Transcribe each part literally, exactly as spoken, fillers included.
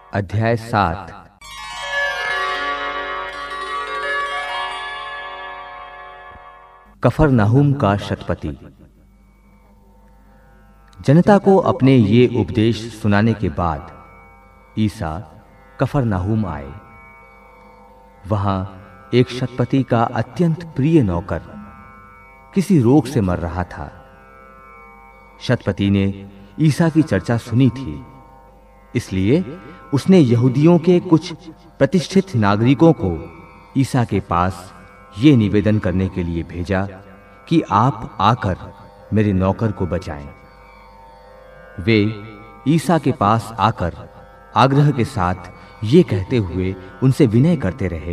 अध्याय सात। कफरनहूम का शतपति। जनता को अपने ये उपदेश सुनाने के बाद ईसा कफरनहूम आए। वहां एक शतपति का अत्यंत प्रिय नौकर किसी रोग से मर रहा था। शतपति ने ईसा की चर्चा सुनी थी, इसलिए उसने यहूदियों के कुछ प्रतिष्ठित नागरिकों को ईसा के पास ये निवेदन करने के लिए भेजा कि आप आकर मेरे नौकर को बचाएं। वे ईसा के पास आकर आग्रह के साथ ये कहते हुए उनसे विनय करते रहे,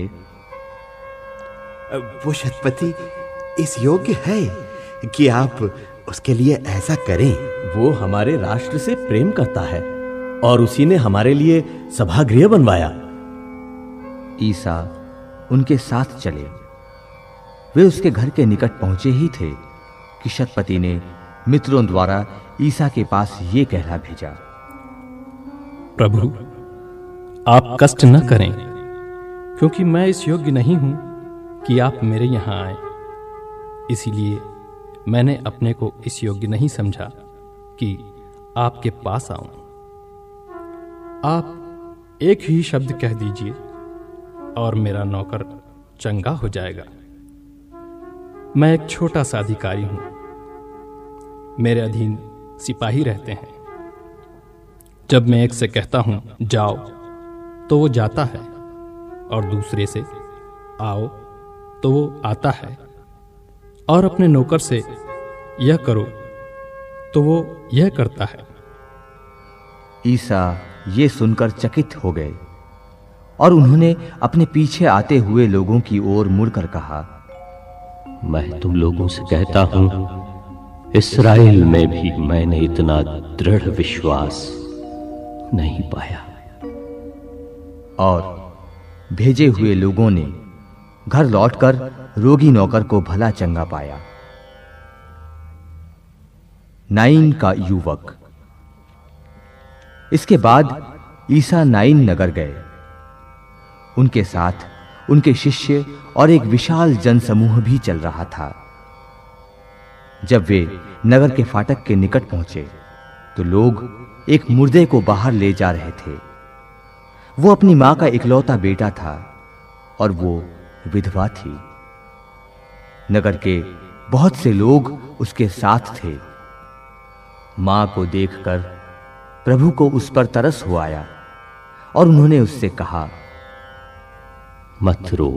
वो शतपति इस योग्य है कि आप उसके लिए ऐसा करें। वो हमारे राष्ट्र से प्रेम करता है और उसी ने हमारे लिए सभागृह बनवाया। ईसा उनके साथ चले। वे उसके घर के निकट पहुंचे ही थे कि शतपति ने मित्रों द्वारा ईसा के पास ये कहला भेजा, प्रभु, आप कष्ट न करें, क्योंकि मैं इस योग्य नहीं हूं कि आप मेरे यहां आए। इसीलिए मैंने अपने को इस योग्य नहीं समझा कि आपके पास आऊं। आप एक ही शब्द कह दीजिए और मेरा नौकर चंगा हो जाएगा। मैं एक छोटा सा अधिकारी हूं। मेरे अधीन सिपाही रहते हैं। जब मैं एक से कहता हूं जाओ, तो वो जाता है, और दूसरे से आओ तो वो आता है, और अपने नौकर से यह करो तो वो यह करता है। ईसा ये सुनकर चकित हो गए और उन्होंने अपने पीछे आते हुए लोगों की ओर मुड़कर कहा, मैं तुम लोगों से कहता हूं, इस्राएल में भी मैंने इतना दृढ़ विश्वास नहीं पाया। और भेजे हुए लोगों ने घर लौटकर रोगी नौकर को भला चंगा पाया। नाइन का युवक। इसके बाद ईसा नाइन नगर गए। उनके साथ उनके शिष्य और एक विशाल जनसमूह भी चल रहा था। जब वे नगर के फाटक के निकट पहुंचे तो लोग एक मुर्दे को बाहर ले जा रहे थे। वो अपनी मां का इकलौता बेटा था और वो विधवा थी। नगर के बहुत से लोग उसके साथ थे। मां को देखकर प्रभु को उस पर तरस हो आया और उन्होंने उससे कहा, मत रो।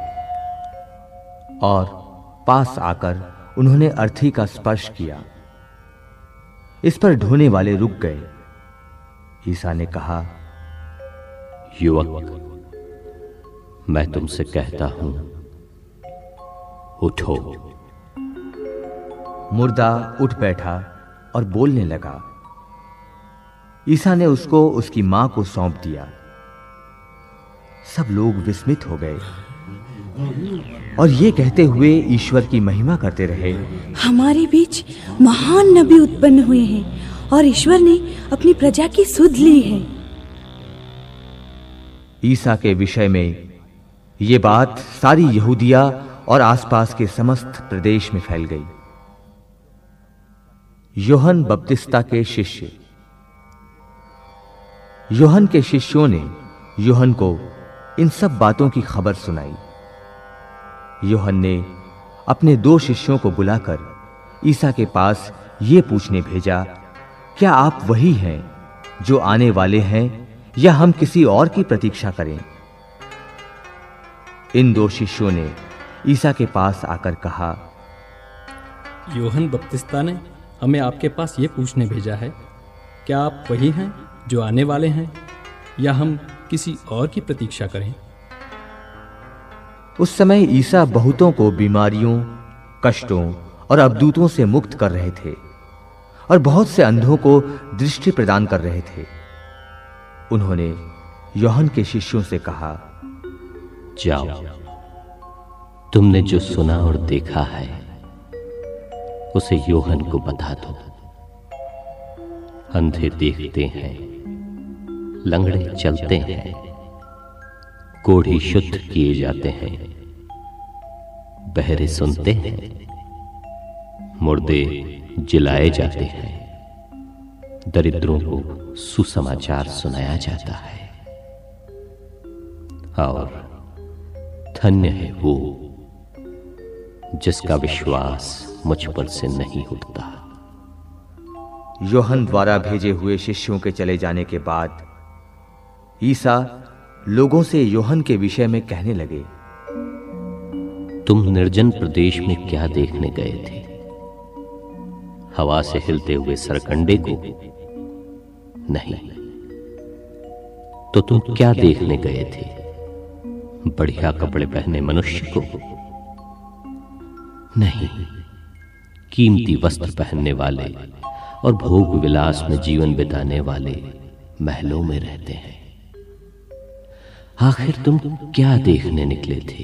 और पास आकर उन्होंने अर्थी का स्पर्श किया। इस पर ढोने वाले रुक गए। ईसा ने कहा, युवक, मैं तुमसे कहता हूं, उठो। मुर्दा उठ बैठा और बोलने लगा। ईसा ने उसको उसकी मां को सौंप दिया। सब लोग विस्मित हो गए और ये कहते हुए ईश्वर की महिमा करते रहे, हमारे बीच महान नबी उत्पन्न हुए हैं और ईश्वर ने अपनी प्रजा की सुध ली है। ईसा के विषय में ये बात सारी यहूदिया और आसपास के समस्त प्रदेश में फैल गई। यूहन्ना बपतिस्ता के शिष्य। यूहन्ना के शिष्यों ने यूहन्ना को इन सब बातों की खबर सुनाई। यूहन्ना ने अपने दो शिष्यों को बुलाकर ईसा के पास ये पूछने भेजा, क्या आप वही हैं जो आने वाले हैं या हम किसी और की प्रतीक्षा करें? इन दो शिष्यों ने ईसा के पास आकर कहा, यूहन्ना बपतिस्ता ने हमें आपके पास ये पूछने भेजा है, क्या आप वही हैं जो आने वाले हैं या हम किसी और की प्रतीक्षा करें? उस समय ईसा बहुतों को बीमारियों, कष्टों और अबदूतों से मुक्त कर रहे थे और बहुत से अंधों को दृष्टि प्रदान कर रहे थे। उन्होंने यूहन्ना के शिष्यों से कहा, जाओ, तुमने जो सुना और देखा है उसे यूहन्ना को बता दो। अंधे देखते हैं, लंगड़े चलते हैं, कोढ़ी शुद्ध किए जाते हैं, बहरे सुनते हैं, मुर्दे जिलाए जाते हैं, दरिद्रों को सुसमाचार सुनाया जाता है। और धन्य है वो जिसका विश्वास मुझ पर से नहीं उठता। यूहन्ना द्वारा भेजे हुए शिष्यों के चले जाने के बाद ईसा लोगों से यूहन्ना के विषय में कहने लगे, तुम निर्जन प्रदेश में क्या देखने गए थे? हवा से हिलते हुए सरकंडे को? नहीं। तो तुम क्या देखने गए थे? बढ़िया कपड़े पहने मनुष्य को? नहीं। कीमती वस्त्र पहनने वाले और भोग विलास में जीवन बिताने वाले महलों में रहते हैं। आखिर तुम क्या देखने निकले थे?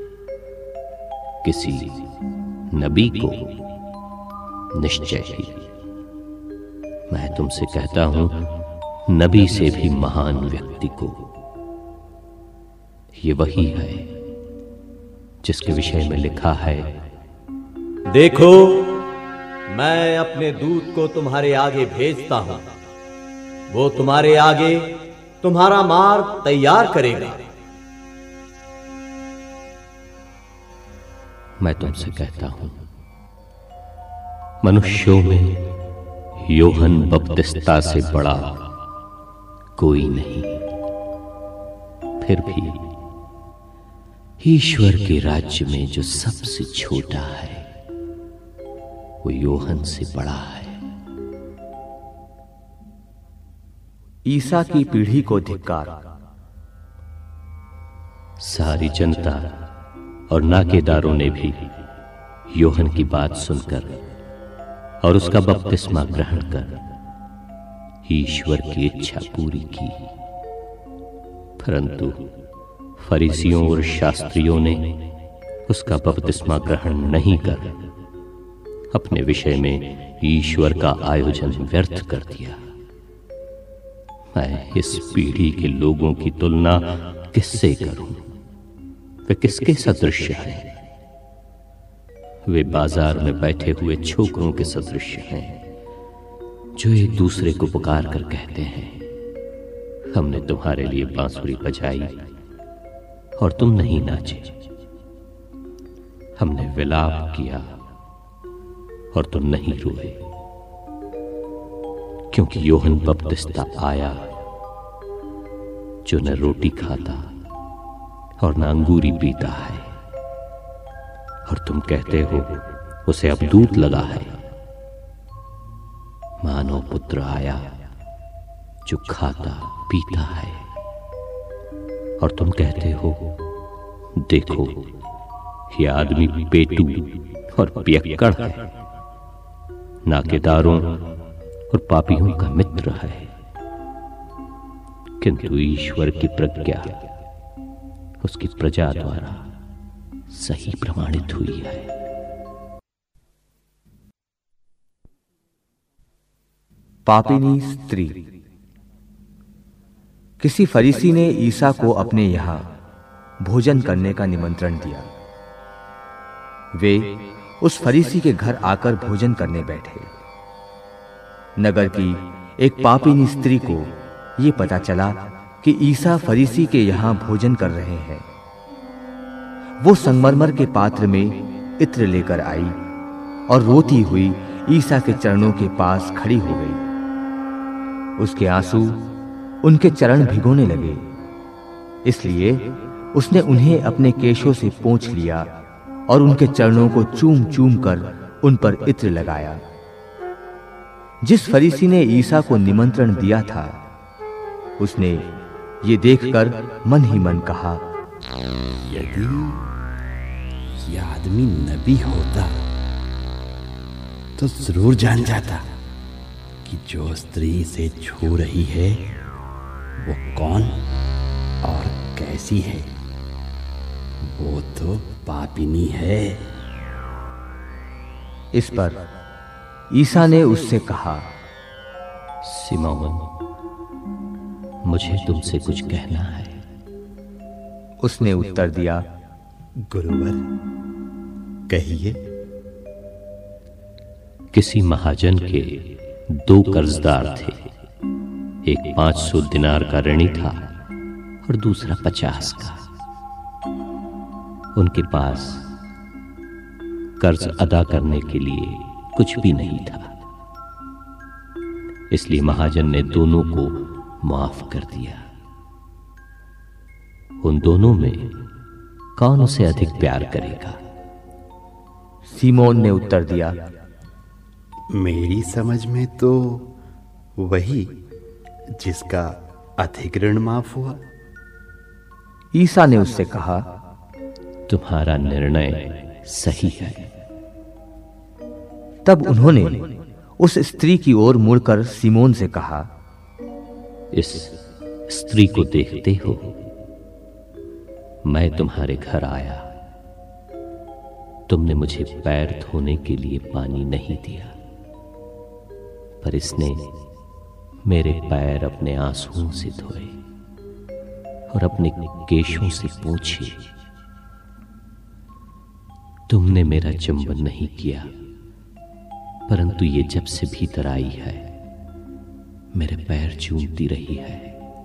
किसी नबी को? निश्चय ही। मैं तुमसे कहता हूं, नबी से भी महान व्यक्ति को। ये वही है जिसके विषय में लिखा है, देखो, मैं अपने दूत को तुम्हारे आगे भेजता हूं, वो तुम्हारे आगे तुम्हारा मार्ग तैयार करेगा। मैं तुमसे कहता हूं, मनुष्यों में यूहन्ना बपतिस्ता से बड़ा कोई नहीं। फिर भी ईश्वर के राज्य में जो सबसे छोटा है वो यूहन्ना से बड़ा है। ईसा की पीढ़ी को धिक्कार। सारी जनता और नाकेदारों ने भी यूहन्ना की बात सुनकर और उसका बपतिस्मा ग्रहण कर ईश्वर की इच्छा पूरी की। परंतु फरीसियों और शास्त्रियों ने उसका बपतिस्मा ग्रहण नहीं कर अपने विषय में ईश्वर का आयोजन व्यर्थ कर दिया। मैं इस पीढ़ी के लोगों की तुलना किससे करूं? वे किसके सदृश हैं? वे बाजार में बैठे हुए छोकरों के सदृश हैं, जो एक दूसरे को पुकार कर कहते हैं, हमने तुम्हारे लिए बांसुरी बजाई और तुम नहीं नाचे, हमने विलाप किया और तुम नहीं रोए। क्योंकि यूहन्ना बपतिस्ता आया जो न रोटी खाता और न अंगूरी पीता है, और तुम कहते हो उसे अब दूत लगा है। मानव पुत्र आया जो खाता पीता है, और तुम कहते हो देखो ये आदमी पेटू और पियक्कड़ है, नाकेदारों और पापियों का मित्र है। किंतु ईश्वर की प्रज्ञा उसकी प्रजा द्वारा सही प्रमाणित हुई है। पापिनी स्त्री। किसी फरीसी ने ईसा को अपने यहां भोजन करने का निमंत्रण दिया। वे उस फरीसी के घर आकर भोजन करने बैठे। नगर की एक पापिनी स्त्री को यह पता चला कि ईसा फरीसी के यहां भोजन कर रहे हैं। वो संगमरमर के पात्र में इत्र लेकर आई और रोती हुई ईसा के चरणों के पास खड़ी हो गई। उसके आंसू उनके चरण भिगोने लगे, इसलिए उसने उन्हें अपने केशों से पोंछ लिया और उनके चरणों को चूम चूम कर उन पर इत्र लगाया। जिस फरीसी ने ईसा को निमंत्रण दिया था, उसने ये देखकर मन ही मन कहा, यदि यह आदमी नबी होता तो जरूर जान जाता कि जो स्त्री इसे छू रही है वो कौन और कैसी है। वो तो पापिनी है। इस पर ईसा ने उससे कहा, सिमोन, मुझे तुमसे कुछ कहना है। उसने उत्तर दिया, गुरुवर, कहिए। किसी महाजन के दो कर्जदार थे। एक पांच सौ दिनार का ऋणी था और दूसरा पचास का। उनके पास कर्ज अदा करने के लिए कुछ भी नहीं था, इसलिए महाजन ने दोनों को माफ कर दिया। उन दोनों में कौन उसे अधिक प्यार करेगा? सीमोन ने उत्तर दिया, मेरी समझ में तो वही जिसका अधिक ऋण माफ हुआ। ईसा ने उससे कहा, तुम्हारा निर्णय सही है। तब उन्होंने उस स्त्री की ओर मुड़कर सीमोन से कहा, इस स्त्री को देखते हो? मैं तुम्हारे घर आया, तुमने मुझे पैर धोने के लिए पानी नहीं दिया, पर इसने मेरे पैर अपने आंसुओं से धोए और अपने केशों से पोंछे। तुमने मेरा चुंबन नहीं किया, परंतु ये जब से भीतर आई है मेरे पैर चूमती रही है।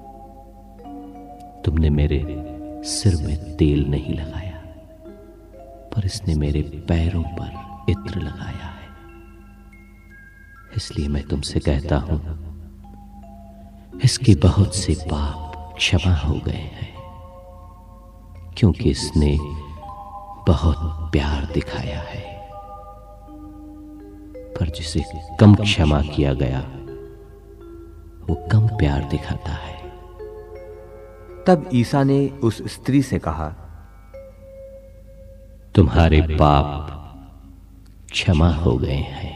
तुमने मेरे सिर में तेल नहीं लगाया, पर इसने मेरे पैरों पर इत्र लगाया है। इसलिए मैं तुमसे कहता हूं, इसके बहुत से पाप क्षमा हो गए हैं, क्योंकि इसने बहुत प्यार दिखाया है। पर जिसे कम क्षमा किया गया वो कम प्यार दिखाता है। तब ईसा ने उस स्त्री से कहा, तुम्हारे पाप क्षमा हो गए हैं।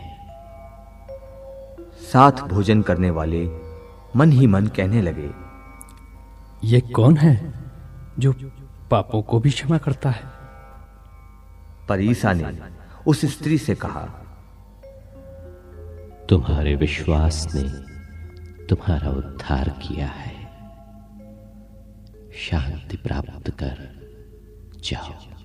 साथ भोजन करने वाले मन ही मन कहने लगे, ये कौन है जो पापों को भी क्षमा करता है? पर ईसा ने उस स्त्री से कहा, तुम्हारे विश्वास ने तुम्हारा उद्धार किया है। शांति प्राप्त कर जाओ।